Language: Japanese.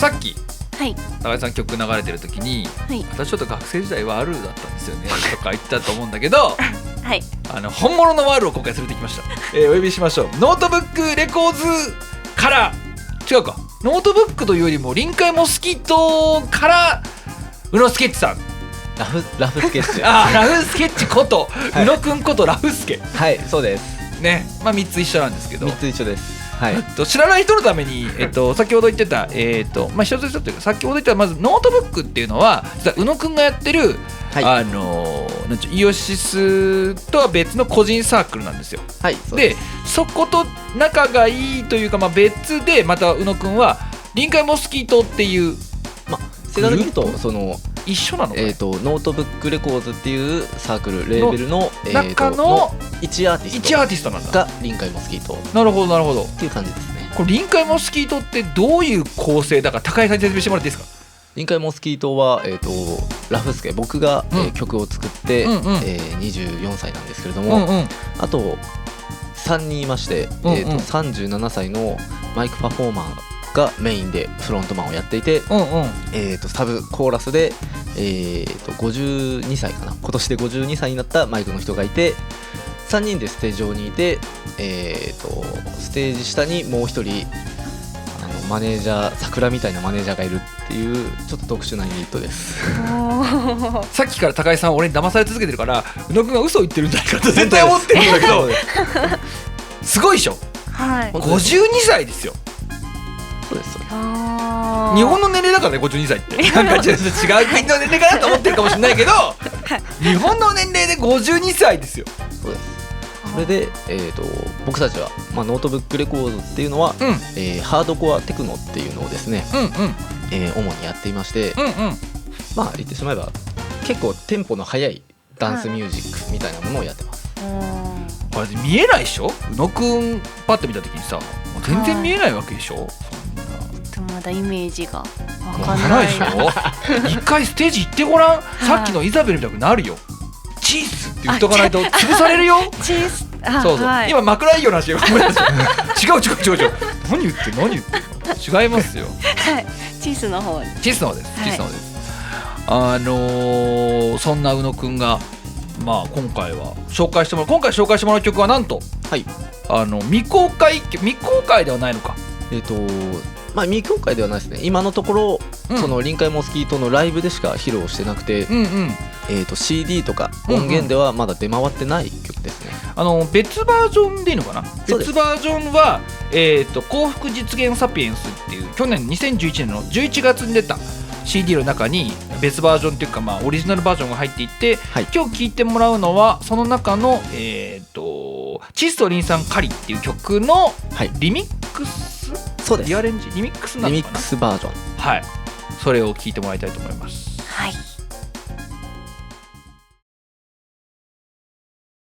さっきはい高井さん曲流れてる時に、 はい、 私ちょっと学生時代ワールだったんですよねとか言ってたと思うんだけどはい、 本物のワールを今回連れてきました、お呼びしましょう。ノートブックレコーズから違うか、ノートブックというよりも臨海モスキートから宇野スケッチさん、 ラフスケッチラフスケッチこと、 はい、 宇野くんことラフスケ、 はいそうですね、3つ一緒なんですけど、 3つ一緒です。はい、 知らない人のために、先ほど言ってた、一つ一つというか先ほど言ったまずノートブックっていうのは実は宇野くんがやってる、 はい、 イオシスとは別の個人サークルなんですよ。 はい、 でそこと仲がいいというか、別でまた宇野くんは臨海モスキートっていう正確に言うとその一緒なのかな、 ノートブックレコーズっていうサークルレーベルの中の 1アーティストなんだが臨海モスキート。 なるほどなるほどっていう感じですね。 これ臨海モスキートってどういう構成だか高井さんに説明してもらっていいですか。 臨海モスキートは、ラフスケ、僕が、曲を作って、24歳なんですけれども、あと3人いまして、37歳のマイクパフォーマーがメインでフロントマンをやっていて、サブコーラスで、52歳かな、今年で52歳になったマイクの人がいて、3人でステージ上にいて、ステージ下にもう1人マネージャー、桜みたいなマネージャーがいるっていうちょっと特殊なユニットですさっきから高井さん俺に騙され続けてるから、宇野くんが嘘を言ってるんじゃないかと絶対思ってるんだけどすごいでしょ、 はい、 52歳ですよ。 そうです。 日本の年齢だからね、52歳ってなんかちょっと違う国の年齢かなと思ってるかもしれないけど日本の年齢で52歳ですよ。 そうです。それで、僕たちは、ノートブックレコードっていうのは、ハードコアテクノっていうのをですね、主にやっていまして、言ってしまえば結構テンポの速いダンスミュージックみたいなものをやってます。 これ見えないでしょ、宇野くんパッと見た時にさ全然見えないわけでしょ。 まだイメージが分かんないでしょ一回ステージ行ってごらん、さっきのイザベルみたくなるよ。チーズって言っとかないと潰されるよチーズ、 そうそう、はい、今枕営業の話が思い出した違う何言ってんの違いますよはいチーズの方です、 チーズの方です。そんな宇野くんが今回紹介してもらう曲はなんと、はい、未公開ではないのか、 未公開ではないですね。今のところ、その臨海モスキートのライブでしか披露してなくて、CD とか音源ではまだ出回ってない曲ですね。 別バージョンでいいのかな。別バージョンは、幸福実現サピエンスっていう去年2011年の11月に出た CD の中に別バージョンっていうか、オリジナルバージョンが入っていて、今日聴いてもらうのはその中の、チスとリンさんカリっていう曲のリミックス、 そうです、 リアレンジリミックスなのかな、 リミックスバージョン、 はい、それを聴いてもらいたいと思います。 はい。